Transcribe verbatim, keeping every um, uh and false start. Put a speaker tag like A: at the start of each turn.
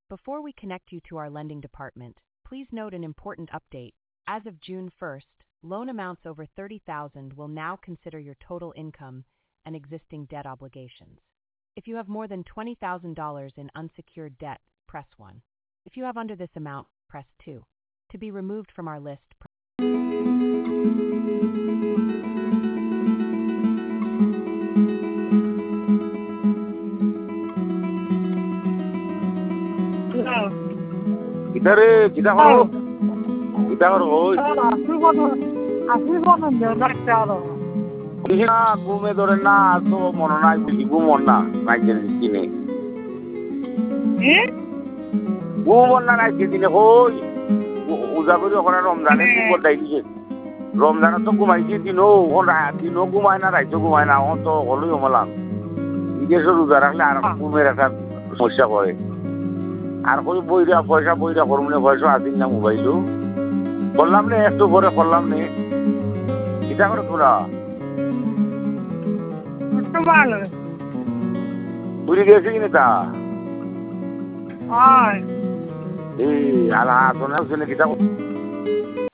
A: Before we connect you to our lending department, please note an important update. As of June first, loan amounts over thirty thousand dollars will now consider your total income and existing debt obligations. If you have more than twenty thousand dollars in unsecured debt, press one. If you have under this amount, press two. To be removed from our list, press
B: কিতারে কিতা করো কিতা করো ওই না ঘুমে ধরে না তো মনে নাই বুঝি ঘুমন না নাইকের দিনে ঘুমন না নাইকের দিনে হই উজা করি ওখানে রমজানে ঘুমর দাই দিছে রমজানে তো ঘুমাইছি দিনও দিনও ঘুমায় না রাইতো ঘুমায় না এখন তো হলোই হমালাম নিজের রোজা রাখলে আর ঘুমের একটা সমস্যা করে আর কই বইরা পয়সা বইরা ফর্মুলে পয়সা আসিন না মোবাইলও বললাম নে একটু পরে করলাম নে কিতা করে তোরা বুঝে গেছে কিনা তা এই আলা তো না শুনে কিতা